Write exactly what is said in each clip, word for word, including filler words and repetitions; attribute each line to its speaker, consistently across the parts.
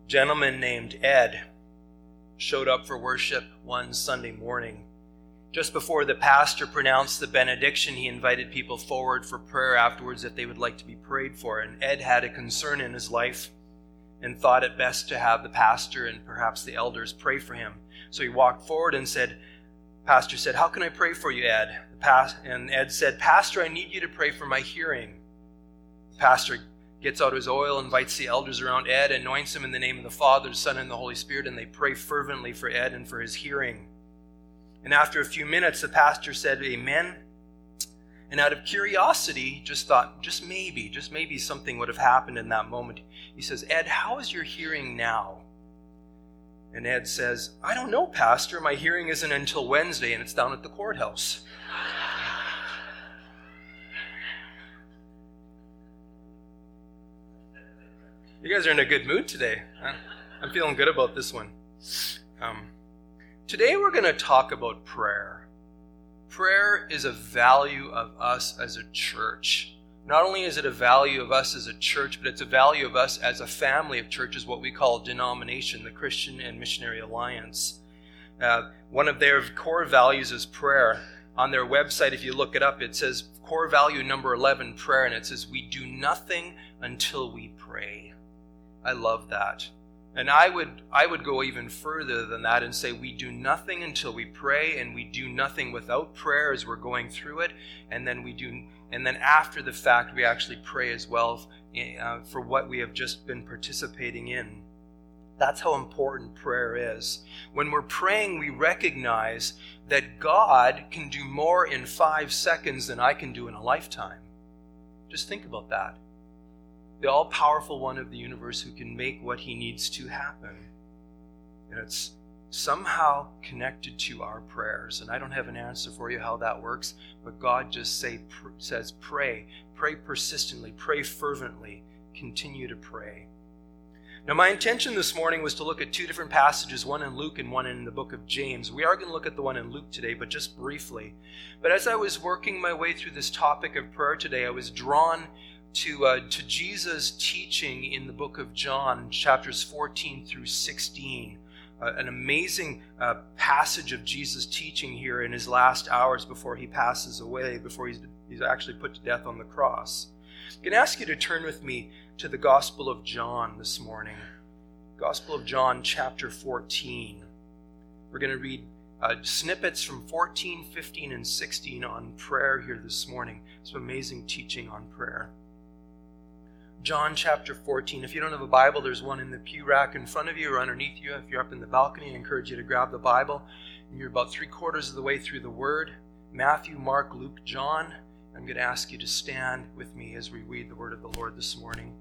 Speaker 1: gentleman named Ed showed up for worship one Sunday morning. Just before the pastor pronounced the benediction, he invited people forward for prayer afterwards if they would like to be prayed for. And Ed had a concern in his life and thought it best to have the pastor and perhaps the elders pray for him. So he walked forward and said, Pastor said, "How can I pray for you, Ed?" The past, and Ed said, "Pastor, I need you to pray for my hearing." The pastor gets out his oil, invites the elders around Ed, anoints him in the name of the Father, the Son, and the Holy Spirit, and they pray fervently for Ed and for his hearing. And after a few minutes, the pastor said, "Amen." And out of curiosity, just thought, just maybe, just maybe something would have happened in that moment. He says, "Ed, how is your hearing now?" And Ed says, "I don't know, Pastor. My hearing isn't until Wednesday, and it's down at the courthouse." You guys are in a good mood today. I'm feeling good about this one. Um, today we're going to talk about prayer. Prayer is a value of us as a church. Not only is it a value of us as a church, but it's a value of us as a family of churches, what we call a denomination, the Christian and Missionary Alliance. Uh, one of their core values is prayer. On their website, if you look it up, it says core value number eleven, prayer, and it says, "We do nothing until we pray." I love that. And I would I would go even further than that and say we do nothing until we pray, and we do nothing without prayer as we're going through it, and then we do and then after the fact we actually pray as well uh, for what we have just been participating in. That's how important prayer is. When we're praying, we recognize that God can do more in five seconds than I can do in a lifetime. Just think about that. The all-powerful one of the universe who can make what he needs to happen. And it's somehow connected to our prayers. And I don't have an answer for you how that works, but God just say, pr- says pray. Pray persistently. Pray fervently. Continue to pray. Now, my intention this morning was to look at two different passages, one in Luke and one in the book of James. We are going to look at the one in Luke today, but just briefly. But as I was working my way through this topic of prayer today, I was drawn to uh, to Jesus' teaching in the book of John, chapters fourteen through sixteen. Uh, an amazing uh, passage of Jesus' teaching here in his last hours before he passes away, before he's, he's actually put to death on the cross. I'm going to ask you to turn with me to the Gospel of John this morning. Gospel of John, chapter fourteen. We're going to read uh, snippets from fourteen, fifteen, and sixteen on prayer here this morning. Some amazing teaching on prayer. John chapter fourteen. If you don't have a Bible, there's one in the pew rack in front of you or underneath you. If you're up in the balcony, I encourage you to grab the Bible. And you're about three quarters of the way through the Word. Matthew, Mark, Luke, John. I'm going to ask you to stand with me as we read the Word of the Lord this morning.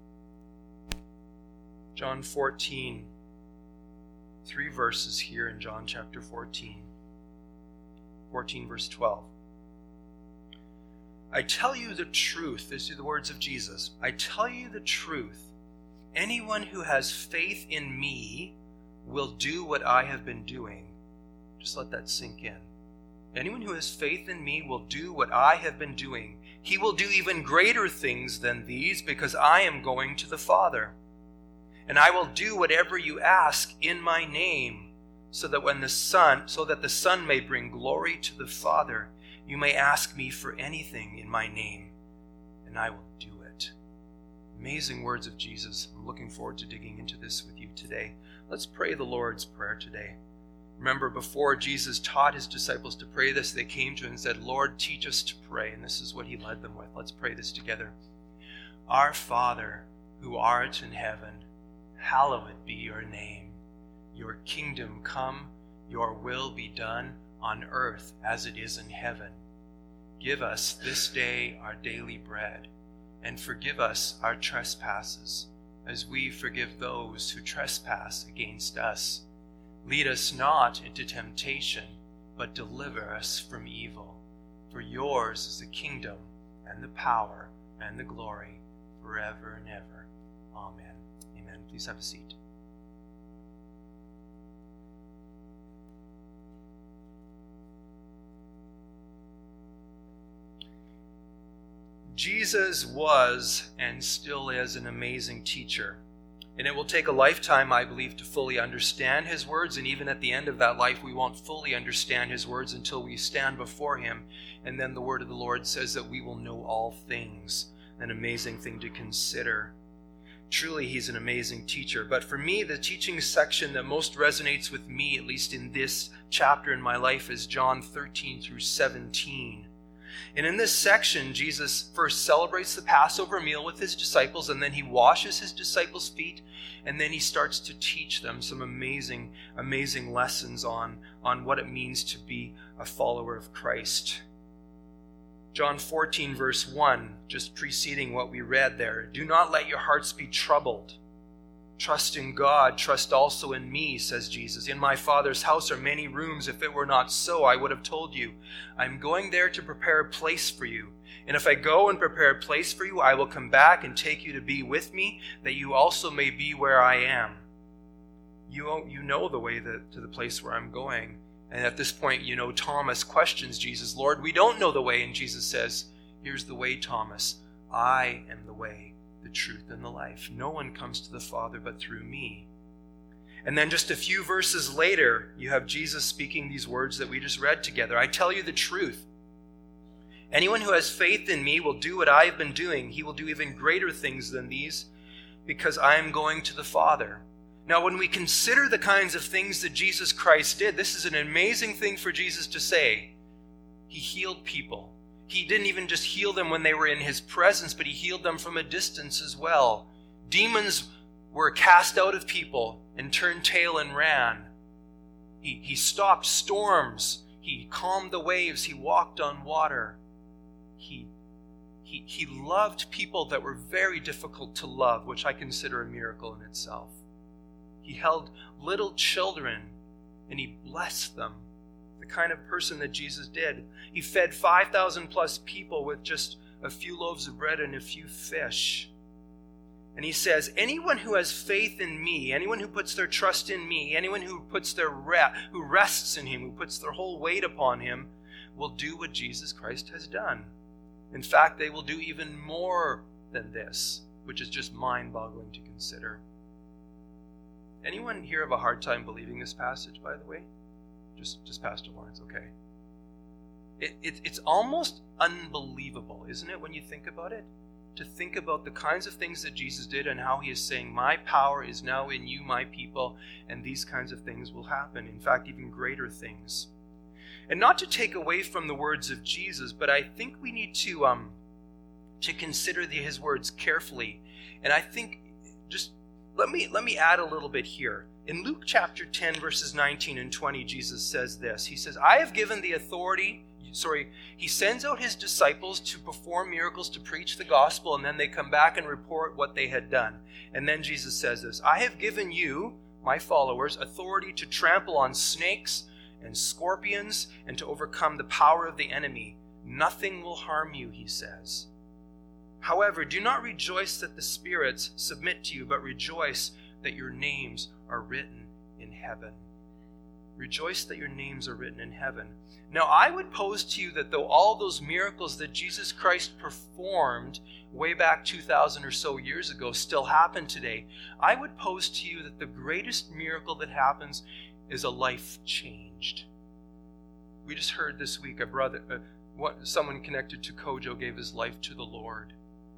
Speaker 1: John fourteen. Three verses here in John chapter fourteen. fourteen verse twelve. I tell you the truth. These are the words of Jesus. I tell you the truth. Anyone who has faith in me will do what I have been doing. Just let that sink in. Anyone who has faith in me will do what I have been doing. He will do even greater things than these because I am going to the Father. And I will do whatever you ask in my name, so that when the Son, so that the Son may bring glory to the Father. You may ask me for anything in my name, and I will do it. Amazing words of Jesus. I'm looking forward to digging into this with you today. Let's pray the Lord's Prayer today. Remember, before Jesus taught his disciples to pray this, they came to him and said, Lord, teach us to pray. And this is what he led them with. Let's pray this together. Our Father, who art in heaven, hallowed be your name. Your kingdom come, your will be done on earth as it is in heaven. Give us this day our daily bread, and forgive us our trespasses, as we forgive those who trespass against us. Lead us not into temptation, but deliver us from evil. For yours is the kingdom, and the power, and the glory, forever and ever. Amen. Amen. Please have a seat. Jesus was and still is an amazing teacher. And it will take a lifetime, I believe, to fully understand his words. And even at the end of that life, we won't fully understand his words until we stand before him. And then the word of the Lord says that we will know all things. An amazing thing to consider. Truly, he's an amazing teacher. But for me, the teaching section that most resonates with me, at least in this chapter in my life, is John thirteen through seventeen. And in this section, Jesus first celebrates the Passover meal with his disciples, and then he washes his disciples' feet, and then he starts to teach them some amazing, amazing lessons on, on what it means to be a follower of Christ. John fourteen, verse one, just preceding what we read there. Do not let your hearts be troubled. Trust in God, trust also in me, says Jesus. In my Father's house are many rooms. If it were not so, I would have told you. I'm going there to prepare a place for you. And if I go and prepare a place for you, I will come back and take you to be with me, that you also may be where I am. You, you know the way that, to the place where I'm going. And at this point, you know, Thomas questions Jesus, Lord, we don't know the way. And Jesus says, here's the way, Thomas. I am the way, the truth, and the life. No one comes to the Father but through me. And then just a few verses later, you have Jesus speaking these words that we just read together. I tell you the truth. Anyone who has faith in me will do what I have been doing. He will do even greater things than these, because I am going to the Father. Now, when we consider the kinds of things that Jesus Christ did, this is an amazing thing for Jesus to say. He healed people. He didn't even just heal them when they were in his presence, but he healed them from a distance as well. Demons were cast out of people and turned tail and ran. He, he stopped storms. He calmed the waves. He walked on water. He, he, he loved people that were very difficult to love, which I consider a miracle in itself. He held little children and he blessed them. The kind of person that Jesus did. He fed five thousand plus people with just a few loaves of bread and a few fish. And he says, anyone who has faith in me, anyone who puts their trust in me, anyone who puts their re- who rests in him, who puts their whole weight upon him, will do what Jesus Christ has done. In fact, they will do even more than this, which is just mind-boggling to consider. Anyone here have a hard time believing this passage, by the way? Just, just Pastor Lawrence, okay. It, it, it's almost unbelievable, isn't it, when you think about it? To think about the kinds of things that Jesus did and how he is saying, my power is now in you, my people, and these kinds of things will happen. In fact, even greater things. And not to take away from the words of Jesus, but I think we need to, um, to consider the, his words carefully. And I think just... Let me, let me add a little bit here. In Luke chapter ten, verses nineteen and twenty, Jesus says this. He says, I have given the authority, sorry, he sends out his disciples to perform miracles, to preach the gospel, and then they come back and report what they had done. And then Jesus says this, I have given you, my followers, authority to trample on snakes and scorpions and to overcome the power of the enemy. Nothing will harm you, he says. However, do not rejoice that the spirits submit to you, but rejoice that your names are written in heaven. Rejoice that your names are written in heaven. Now, I would pose to you that though all those miracles that Jesus Christ performed way back two thousand or so years ago still happen today, I would pose to you that the greatest miracle that happens is a life changed. We just heard this week a brother, uh, what, someone connected to Kojo gave his life to the Lord.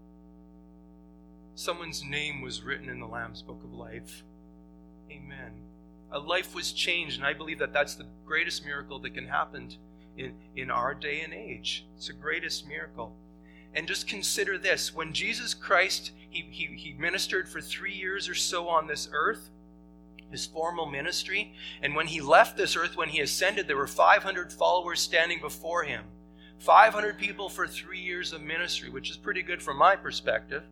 Speaker 1: Someone's name was written in the Lamb's Book of Life. Amen. A life was changed, and I believe that that's the greatest miracle that can happen in, in our day and age. It's the greatest miracle. And just consider this. When Jesus Christ, he, he, he ministered for three years or so on this earth, his formal ministry, and when he left this earth, when he ascended, there were five hundred followers standing before him. five hundred people for three years of ministry, which is pretty good from my perspective.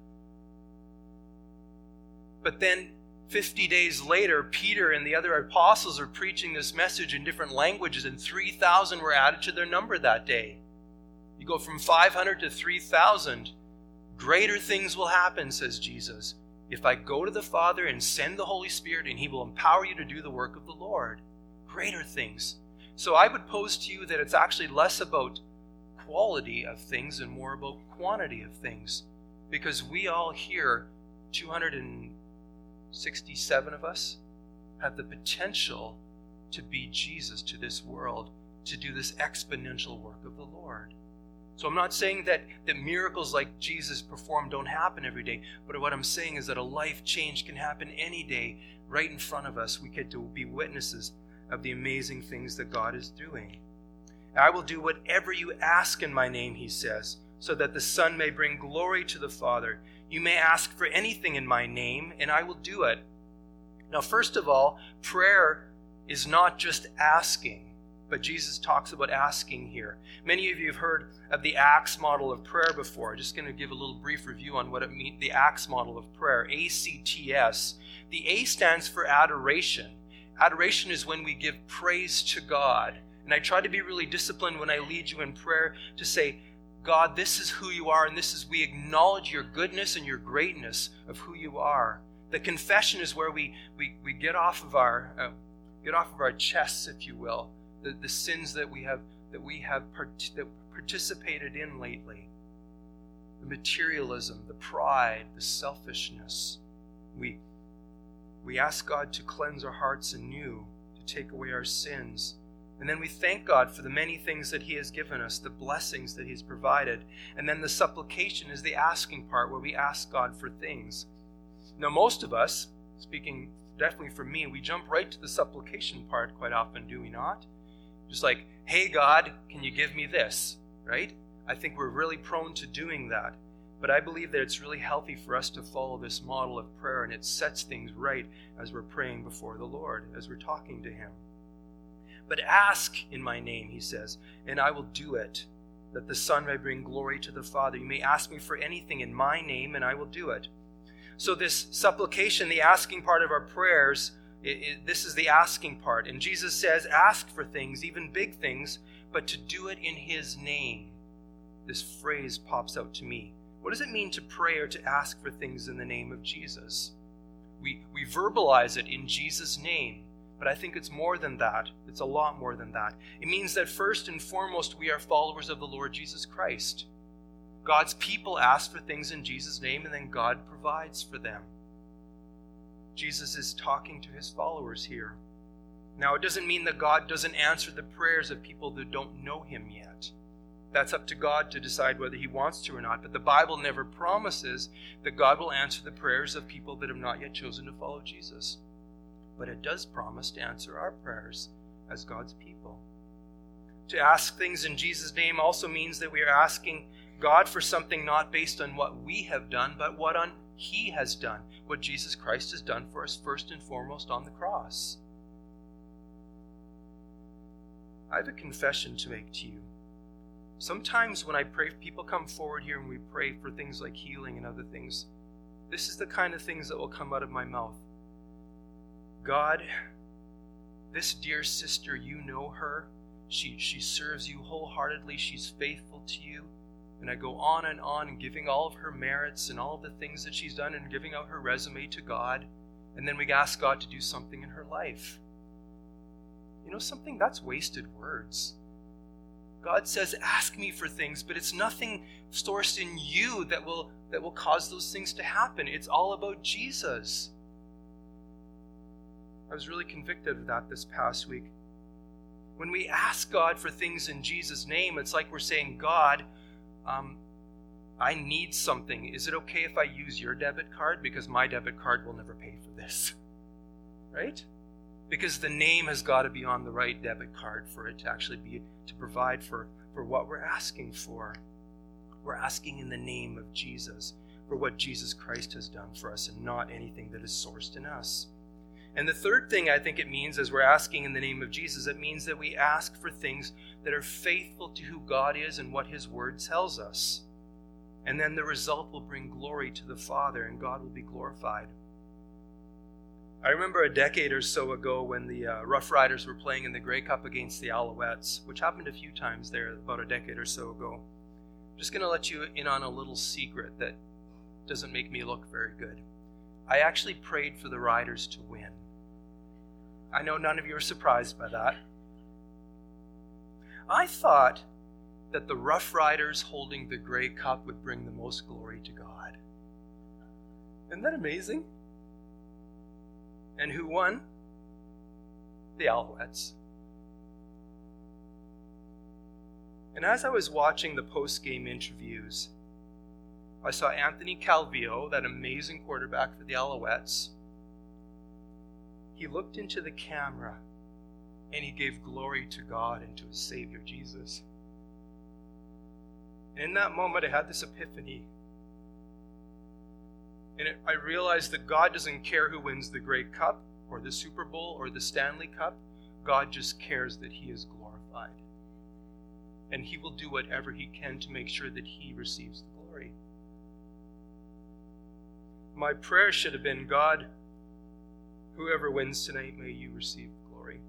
Speaker 1: But then fifty days later, Peter and the other apostles are preaching this message in different languages, and three thousand were added to their number that day. You go from five hundred to three thousand. Greater things will happen, says Jesus, if I go to the Father and send the Holy Spirit, and he will empower you to do the work of the Lord. Greater things. So I would pose to you that it's actually less about quality of things and more about quantity of things. Because we all hear two hundred sixty-seven of us, have the potential to be Jesus to this world, to do this exponential work of the Lord. So I'm not saying that, that miracles like Jesus performed don't happen every day, but what I'm saying is that a life change can happen any day right in front of us. We get to be witnesses of the amazing things that God is doing. I will do whatever you ask in my name, he says, so that the Son may bring glory to the Father. You may ask for anything in my name, and I will do it. Now, first of all, prayer is not just asking. But Jesus talks about asking here. Many of you have heard of the ACTS model of prayer before. I'm just going to give a little brief review on what it means, the ACTS model of prayer, A C T S. The A stands for adoration. Adoration is when we give praise to God. And I try to be really disciplined when I lead you in prayer to say, God, this is who you are, and this is, we acknowledge your goodness and your greatness of who you are. The confession is where we we, we get off of our uh, get off of our chests, if you will. The, the sins that we have that we have part, that participated in lately, the materialism, the pride, the selfishness. We we ask God to cleanse our hearts anew, to take away our sins, and then we thank God for the many things that He has given us, the blessings that He's provided, and then the supplication is the asking part where we ask God for things. Now, most of us, speaking definitely for me, we jump right to the supplication part quite often, do we not? Just like, hey, God, can you give me this, right? I think we're really prone to doing that. But I believe that it's really healthy for us to follow this model of prayer, and it sets things right as we're praying before the Lord, as we're talking to Him. But ask in my name, he says, and I will do it, that the Son may bring glory to the Father. You may ask me for anything in my name, and I will do it. So this supplication, the asking part of our prayers, It, it, this is the asking part. And Jesus says, ask for things, even big things, but to do it in His name. This phrase pops out to me. What does it mean to pray or to ask for things in the name of Jesus? We, we verbalize it in Jesus' name, but I think it's more than that. It's a lot more than that. It means that first and foremost, we are followers of the Lord Jesus Christ. God's people ask for things in Jesus' name, and then God provides for them. Jesus is talking to His followers here. Now, it doesn't mean that God doesn't answer the prayers of people that don't know Him yet. That's up to God to decide whether He wants to or not. But the Bible never promises that God will answer the prayers of people that have not yet chosen to follow Jesus. But it does promise to answer our prayers as God's people. To ask things in Jesus' name also means that we are asking God for something not based on what we have done, but what on He has done, what Jesus Christ has done for us first and foremost on the cross. I have a confession to make to you. Sometimes when I pray, people come forward here and we pray for things like healing and other things. This is the kind of things that will come out of my mouth. God, this dear sister, you know her. She, she serves you wholeheartedly. She's faithful to you. And I go on and on, giving all of her merits and all of the things that she's done and giving out her resume to God. And then we ask God to do something in her life. You know something? That's wasted words. God says, ask me for things, but it's nothing sourced in you that will, that will cause those things to happen. It's all about Jesus. I was really convicted of that this past week. When we ask God for things in Jesus' name, it's like we're saying, God, Um, I need something. Is it okay if I use your debit card? Because my debit card will never pay for this. Right? Because the name has got to be on the right debit card for it to actually be, to provide for, for what we're asking for. We're asking in the name of Jesus for what Jesus Christ has done for us and not anything that is sourced in us. And the third thing I think it means as we're asking in the name of Jesus, it means that we ask for things that are faithful to who God is and what His Word tells us. And then the result will bring glory to the Father and God will be glorified. I remember a decade or so ago when the uh, Rough Riders were playing in the Grey Cup against the Alouettes, which happened a few times there about a decade or so ago. I'm just going to let you in on a little secret that doesn't make me look very good. I actually prayed for the Riders to win. I know none of you are surprised by that. I thought that the Rough Riders holding the Grey Cup would bring the most glory to God. Isn't that amazing? And who won? The Alouettes. And as I was watching the post-game interviews, I saw Anthony Calvillo, that amazing quarterback for the Alouettes. He looked into the camera and he gave glory to God and to his Savior, Jesus. And in that moment, I had this epiphany. And it, I realized that God doesn't care who wins the Grey Cup or the Super Bowl or the Stanley Cup. God just cares that he is glorified. And he will do whatever he can to make sure that he receives the glory. My prayer should have been, God, whoever wins tonight, may you receive glory.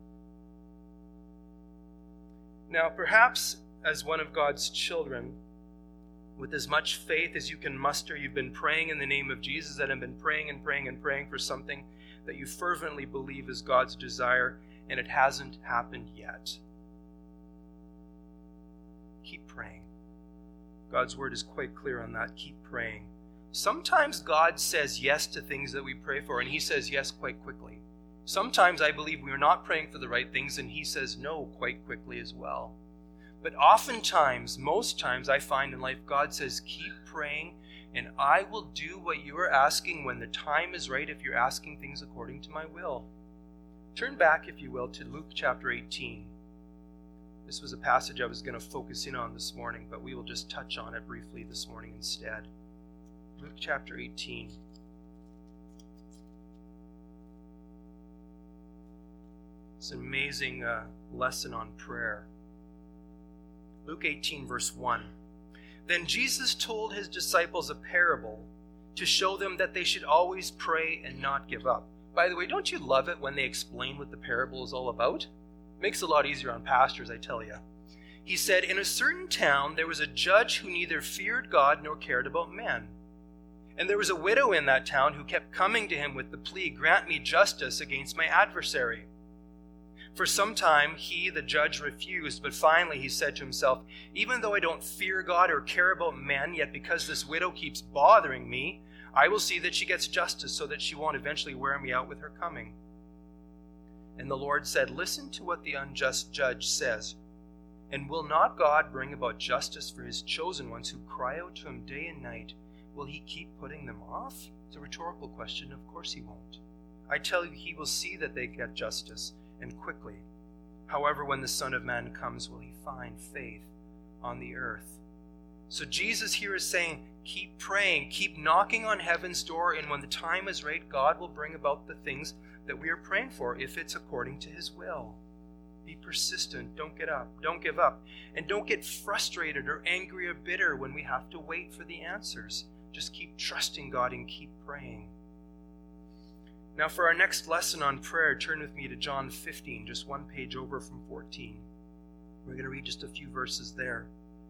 Speaker 1: Now, perhaps as one of God's children, with as much faith as you can muster, you've been praying in the name of Jesus and have been praying and praying and praying for something that you fervently believe is God's desire, and it hasn't happened yet. Keep praying. God's word is quite clear on that. Keep praying. Sometimes God says yes to things that we pray for, and he says yes quite quickly. Sometimes I believe we are not praying for the right things, and he says no quite quickly as well. But oftentimes, most times I find in life, God says, keep praying, and I will do what you are asking when the time is right if you're asking things according to my will. Turn back, if you will, to Luke chapter eighteen. This was a passage I was going to focus in on this morning, but we will just touch on it briefly this morning instead. Luke chapter eighteen. It's an amazing uh, lesson on prayer. Luke eighteen, verse one. Then Jesus told his disciples a parable to show them that they should always pray and not give up. By the way, don't you love it when they explain what the parable is all about? It makes it a lot easier on pastors, I tell you. He said, in a certain town there was a judge who neither feared God nor cared about men. And there was a widow in that town who kept coming to him with the plea, grant me justice against my adversary. For some time he, the judge, refused, but finally he said to himself, even though I don't fear God or care about men, yet because this widow keeps bothering me, I will see that she gets justice so that she won't eventually wear me out with her coming. And the Lord said, listen to what the unjust judge says. And will not God bring about justice for his chosen ones who cry out to him day and night? Will he keep putting them off? It's a rhetorical question. Of course he won't. I tell you, he will see that they get justice, and quickly. However, when the Son of Man comes, will he find faith on the earth? So Jesus here is saying, keep praying, keep knocking on heaven's door, and when the time is right, God will bring about the things that we are praying for, if it's according to his will. Be persistent. Don't get up. Don't give up. And don't get frustrated or angry or bitter when we have to wait for the answers. Just keep trusting God and keep praying. Now for our next lesson on prayer, turn with me to John fifteen, just one page over from fourteen. We're going to read just a few verses there.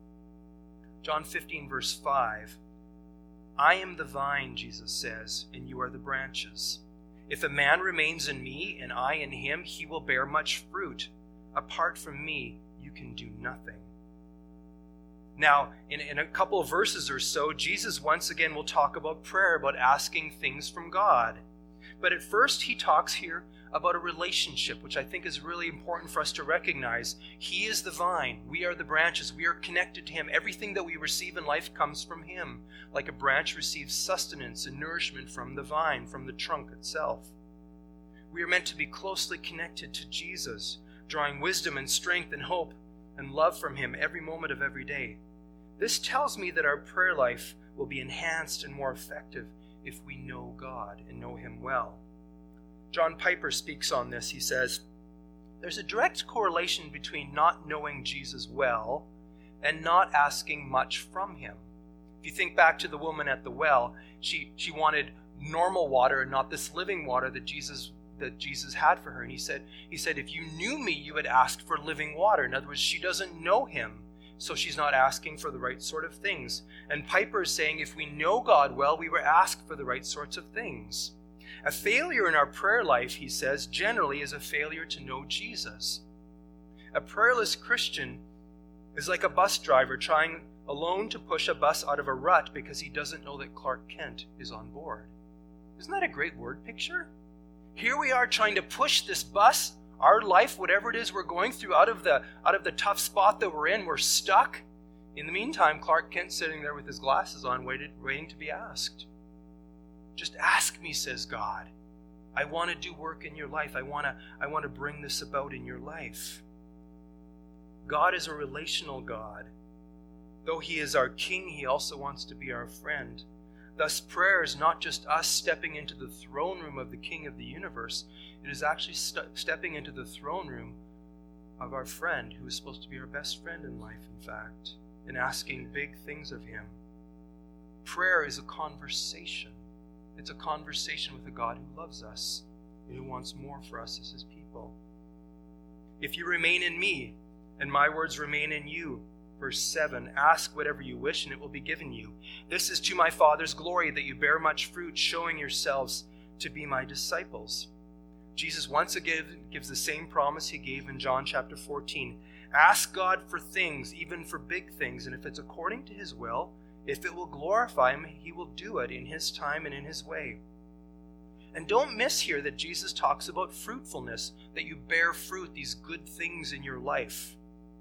Speaker 1: John fifteen, verse five. I am the vine, Jesus says, and you are the branches. If a man remains in me and I in him, he will bear much fruit. Apart from me, you can do nothing. Now, in, in a couple of verses or so, Jesus once again will talk about prayer, about asking things from God. But at first, he talks here about a relationship, which I think is really important for us to recognize. He is the vine. We are the branches. We are connected to him. Everything that we receive in life comes from him. Like a branch receives sustenance and nourishment from the vine, from the trunk itself. We are meant to be closely connected to Jesus, drawing wisdom and strength and hope and love from him every moment of every day. This tells me that our prayer life will be enhanced and more effective if we know God and know him well. John Piper speaks on this. He says, there's a direct correlation between not knowing Jesus well and not asking much from him. If you think back to the woman at the well, she, she wanted normal water and not this living water that Jesus that Jesus had for her. And he said, he said, if you knew me, you would ask for living water. In other words, she doesn't know him. So she's not asking for the right sort of things. And Piper is saying if we know God well, we were asked for the right sorts of things. A failure in our prayer life, he says, generally is a failure to know Jesus. A prayerless Christian is like a bus driver trying alone to push a bus out of a rut because he doesn't know that Clark Kent is on board. Isn't that a great word picture? Here we are trying to push this bus, our life, whatever it is we're going through, out of the out of the tough spot that we're in. We're stuck. In the meantime, Clark Kent's sitting there with his glasses on, waited, waiting to be asked. Just ask me, says God. I want to do work in your life. I want to, I want to bring this about in your life. God is a relational God. Though he is our king, he also wants to be our friend. Thus, prayer is not just us stepping into the throne room of the King of the universe. It is actually st- stepping into the throne room of our friend, who is supposed to be our best friend in life, in fact, and asking big things of him. Prayer is a conversation. It's a conversation with a God who loves us and who wants more for us as his people. If you remain in me, and my words remain in you, verse seven, ask whatever you wish, and it will be given you. This is to my Father's glory, that you bear much fruit, showing yourselves to be my disciples. Jesus once again gives the same promise he gave in John chapter fourteen. Ask God for things, even for big things, and if it's according to his will, if it will glorify him, he will do it in his time and in his way. And don't miss here that Jesus talks about fruitfulness, that you bear fruit, these good things in your life.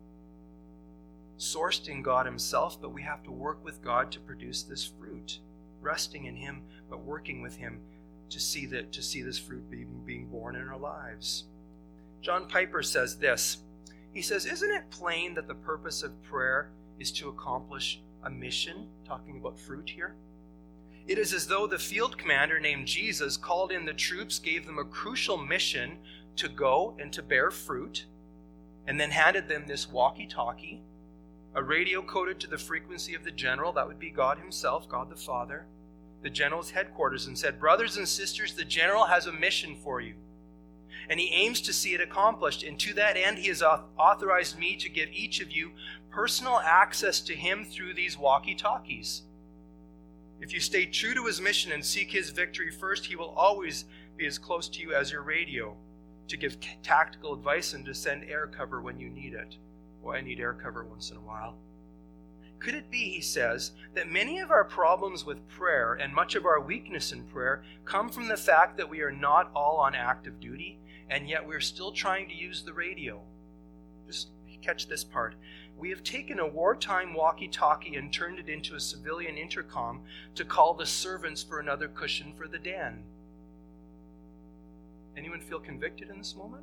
Speaker 1: Sourced in God himself, but we have to work with God to produce this fruit, resting in him, but working with him to see that to see this fruit being, being born in our lives. John Piper says this. He says, isn't it plain that the purpose of prayer is to accomplish a mission? Talking about fruit here. It is as though the field commander named Jesus called in the troops, gave them a crucial mission to go and to bear fruit, and then handed them this walkie-talkie, a radio coded to the frequency of the general, that would be God himself, God the Father, the general's headquarters, and said, brothers and sisters, the general has a mission for you, and he aims to see it accomplished. And to that end, he has authorized me to give each of you personal access to him through these walkie-talkies. If you stay true to his mission and seek his victory first, he will always be as close to you as your radio, to give tactical advice and to send air cover when you need it. Well, I need air cover once in a while. Could it be, he says, that many of our problems with prayer and much of our weakness in prayer come from the fact that we are not all on active duty, and yet we're still trying to use the radio? Just catch this part. We have taken a wartime walkie-talkie and turned it into a civilian intercom to call the servants for another cushion for the den. Anyone feel convicted in this moment?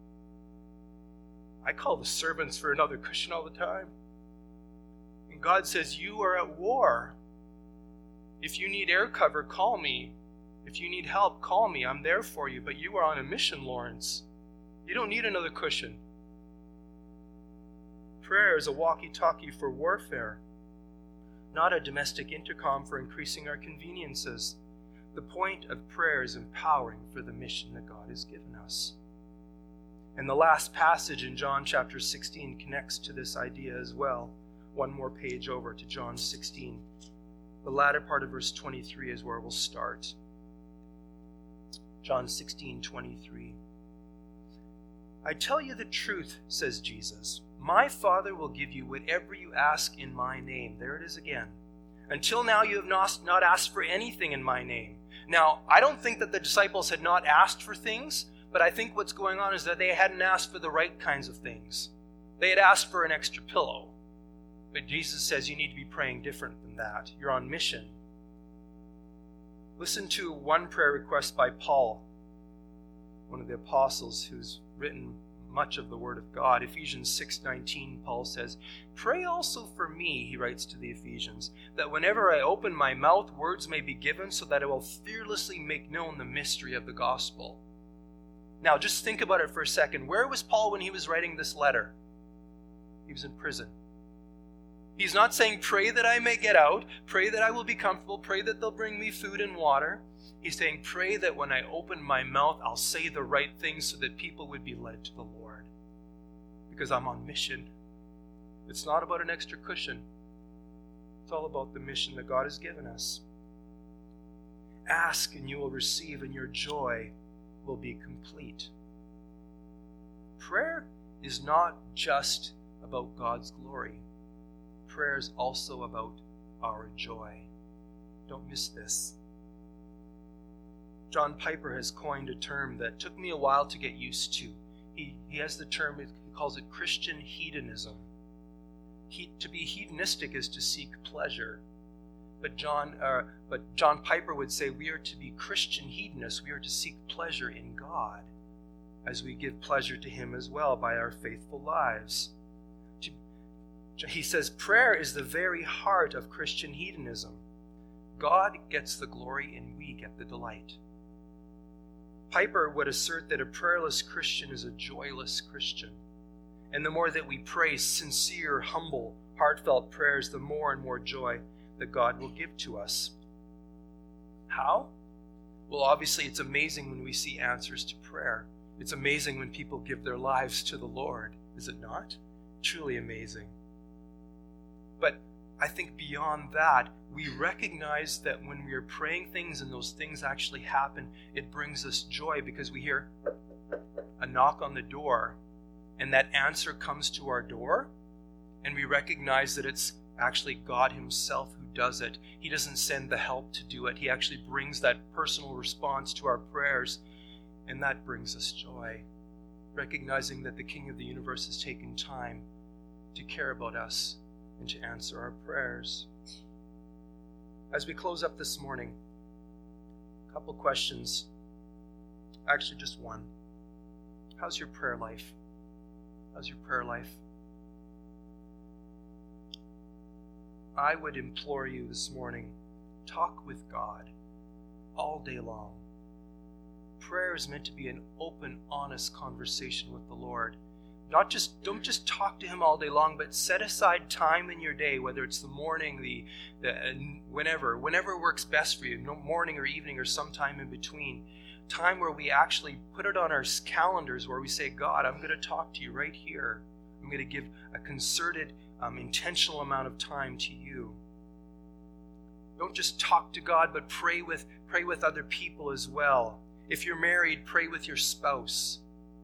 Speaker 1: I call the servants for another cushion all the time. And God says, you are at war. If you need air cover, call me. If you need help, call me. I'm there for you. But you are on a mission, Lawrence. You don't need another cushion. Prayer is a walkie-talkie for warfare, not a domestic intercom for increasing our conveniences. The point of prayer is empowering for the mission that God has given us. And the last passage in John chapter sixteen connects to this idea as well. One more page over to John sixteen. The latter part of verse twenty-three is where we'll start. John sixteen twenty-three. I tell you the truth, says Jesus. My Father will give you whatever you ask in my name. There it is again. Until now you have not, not asked for anything in my name. Now, I don't think that the disciples had not asked for things, but I think what's going on is that they hadn't asked for the right kinds of things. They had asked for an extra pillow. But Jesus says you need to be praying different than that. You're on mission. Listen to one prayer request by Paul, one of the apostles who's written much of the Word of God. Ephesians six nineteen, Paul says, pray also for me, he writes to the Ephesians, that whenever I open my mouth, words may be given so that I will fearlessly make known the mystery of the gospel. Now, just think about it for a second. Where was Paul when he was writing this letter? He was in prison. He's not saying, pray that I may get out, pray that I will be comfortable, pray that they'll bring me food and water. He's saying, pray that when I open my mouth, I'll say the right things so that people would be led to the Lord. Because I'm on mission. It's not about an extra cushion. It's all about the mission that God has given us. Ask and you will receive, and your joy will be complete. Prayer is not just about God's glory. Prayer is also about our joy. Don't miss this. John Piper has coined a term that took me a while to get used to. He, he has the term, he calls it Christian hedonism. He, to be hedonistic is to seek pleasure. But John, uh, but John Piper would say we are to be Christian hedonists. We are to seek pleasure in God as we give pleasure to Him as well by our faithful lives. He says prayer is the very heart of Christian hedonism. God gets the glory and we get the delight. Piper would assert that a prayerless Christian is a joyless Christian. And the more that we pray sincere, humble, heartfelt prayers, the more and more joy that God will give to us. How? Well, obviously, it's amazing when we see answers to prayer. It's amazing when people give their lives to the Lord, is it not? Truly amazing. But I think beyond that, we recognize that when we are praying things and those things actually happen, it brings us joy because we hear a knock on the door and that answer comes to our door and we recognize that it's actually God Himself who does it. He doesn't send the help to do it. He actually brings that personal response to our prayers, and that brings us joy, recognizing that the King of the universe has taken time to care about us and to answer our prayers. As we close up this morning, a couple questions. Actually, just one. How's your prayer life? How's your prayer life? I would implore you this morning, talk with God all day long. Prayer is meant to be an open, honest conversation with the Lord. Not just, don't just talk to Him all day long, but set aside time in your day, whether it's the morning, the, the whenever, whenever works best for you, no morning or evening or sometime in between. Time where we actually put it on our calendars where we say, God, I'm going to talk to you right here. I'm going to give a concerted, um, intentional amount of time to you. Don't just talk to God, but pray with, pray with other people as well. If you're married, pray with your spouse.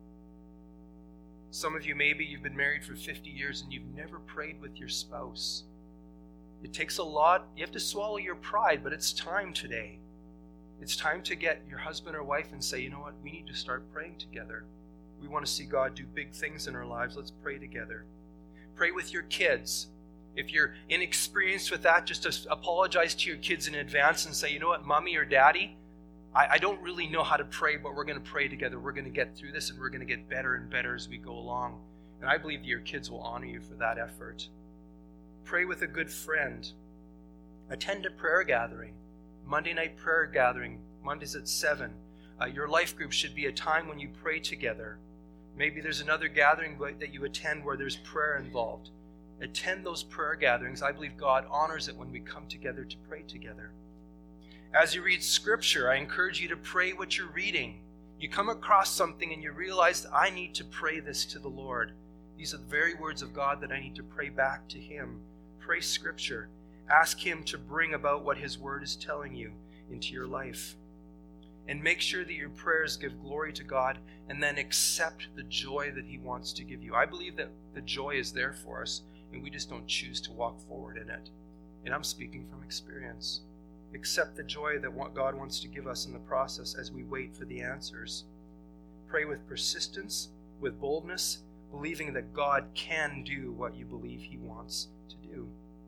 Speaker 1: Some of you, maybe you've been married for fifty years and you've never prayed with your spouse. It takes a lot. You have to swallow your pride, but it's time today. It's time to get your husband or wife and say, you know what, we need to start praying together. We want to see God do big things in our lives. Let's pray together. Pray with your kids. If you're inexperienced with that, just apologize to your kids in advance and say, you know what, mommy or daddy, I, I don't really know how to pray, but we're going to pray together. We're going to get through this, and we're going to get better and better as we go along. And I believe that your kids will honor you for that effort. Pray with a good friend. Attend a prayer gathering. Monday night prayer gathering, Mondays at seven. Uh, your life group should be a time when you pray together. Maybe there's another gathering that you attend where there's prayer involved. Attend those prayer gatherings. I believe God honors it when we come together to pray together. As you read Scripture, I encourage you to pray what you're reading. You come across something and you realize, I need to pray this to the Lord. These are the very words of God that I need to pray back to Him. Pray Scripture. Ask Him to bring about what His Word is telling you into your life. And make sure that your prayers give glory to God, and then accept the joy that He wants to give you. I believe that the joy is there for us, and we just don't choose to walk forward in it. And I'm speaking from experience. Accept the joy that what God wants to give us in the process as we wait for the answers. Pray with persistence, with boldness, believing that God can do what you believe He wants to do.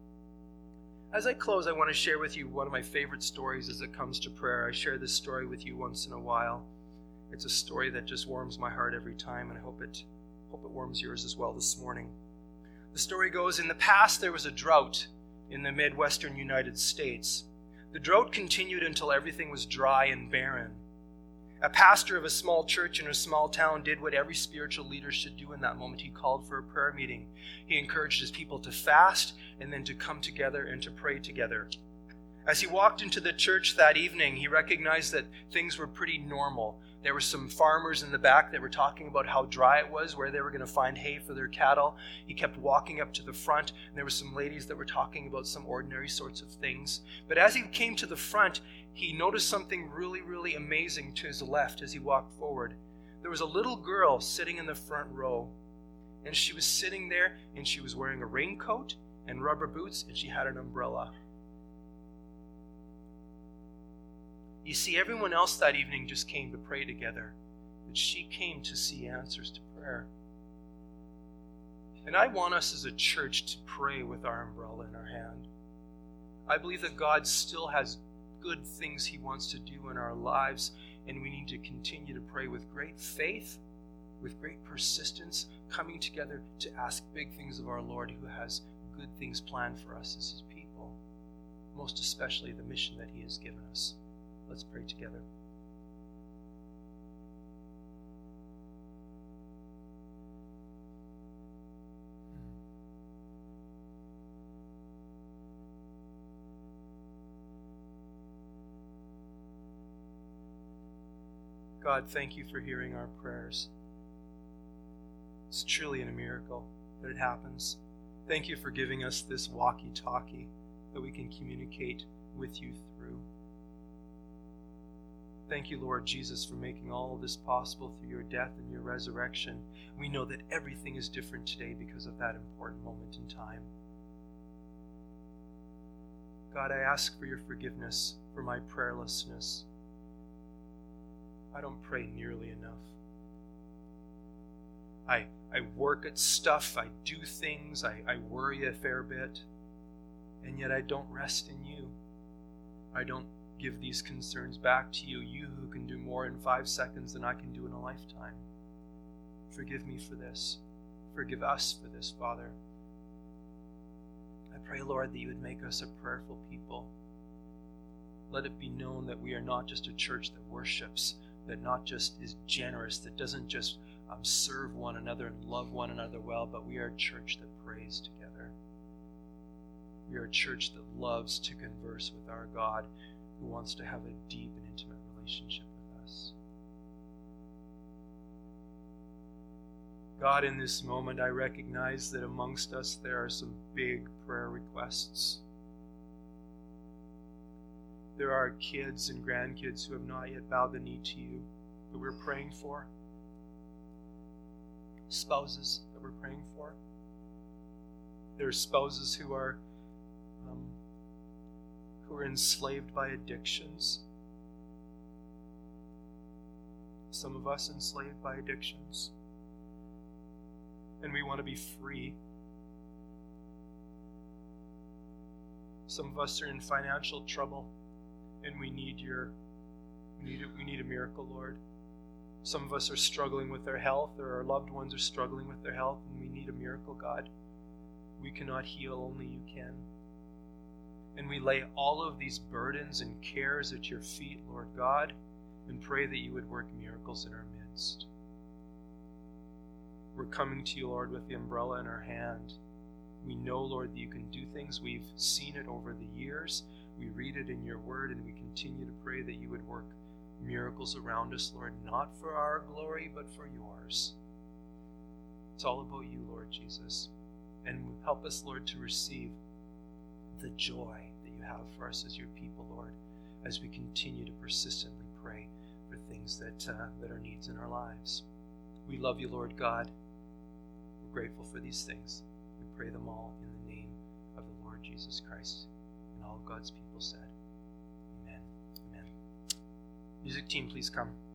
Speaker 1: As I close, I want to share with you one of my favorite stories as it comes to prayer. I share this story with you once in a while. It's a story that just warms my heart every time, and I hope it, hope it warms yours as well this morning. The story goes, in the past there was a drought in the Midwestern United States. The drought continued until everything was dry and barren. A pastor of a small church in a small town did what every spiritual leader should do in that moment. He called for a prayer meeting. He encouraged his people to fast and then to come together and to pray together. As he walked into the church that evening, he recognized that things were pretty normal. There were some farmers in the back that were talking about how dry it was, where they were going to find hay for their cattle. He kept walking up to the front, and there were some ladies that were talking about some ordinary sorts of things. But as he came to the front, he noticed something really, really amazing to his left as he walked forward. There was a little girl sitting in the front row, and she was sitting there, and she was wearing a raincoat and rubber boots, and she had an umbrella. You see, everyone else that evening just came to pray together, but she came to see answers to prayer. And I want us as a church to pray with our umbrella in our hand. I believe that God still has good things He wants to do in our lives, and we need to continue to pray with great faith, with great persistence, coming together to ask big things of our Lord, who has good things planned for us as His people, most especially the mission that He has given us. Let's pray together. God, thank you for hearing our prayers. It's truly a miracle that it happens. Thank you for giving us this walkie-talkie that we can communicate with you through. Thank you, Lord Jesus, for making all of this possible through your death and your resurrection. We know that everything is different today because of that important moment in time. God, I ask for your forgiveness for my prayerlessness. I don't pray nearly enough. I, I work at stuff, I do things, I, I worry a fair bit, and yet I don't rest in you. I don't give these concerns back to you, you who can do more in five seconds than I can do in a lifetime. Forgive me for this. Forgive us for this, Father. I pray, Lord, that you would make us a prayerful people. Let it be known that we are not just a church that worships, that not just is generous, that doesn't just um, serve one another and love one another well, but we are a church that prays together. We are a church that loves to converse with our God, who wants to have a deep and intimate relationship with us. God, in this moment, I recognize that amongst us there are some big prayer requests. There are kids and grandkids who have not yet bowed the knee to you, that we're praying for. Spouses that we're praying for. There are spouses who are um, who are enslaved by addictions. Some of us enslaved by addictions. And we want to be free. Some of us are in financial trouble. And we need your, we need, a, we need a miracle, Lord. Some of us are struggling with their health, or our loved ones are struggling with their health, and we need a miracle, God. We cannot heal, only you can. And we lay all of these burdens and cares at your feet, Lord God, and pray that you would work miracles in our midst. We're coming to you, Lord, with the umbrella in our hand. We know, Lord, that you can do things. We've seen it over the years. We read it in your word, and we continue to pray that you would work miracles around us, Lord, not for our glory, but for yours. It's all about you, Lord Jesus. And help us, Lord, to receive the joy that you have for us as your people, Lord, as we continue to persistently pray for things that, uh, that are needs in our lives. We love you, Lord God. We're grateful for these things. We pray them all in the name of the Lord Jesus Christ. And all of God's people said, amen. Amen. Music team, please come.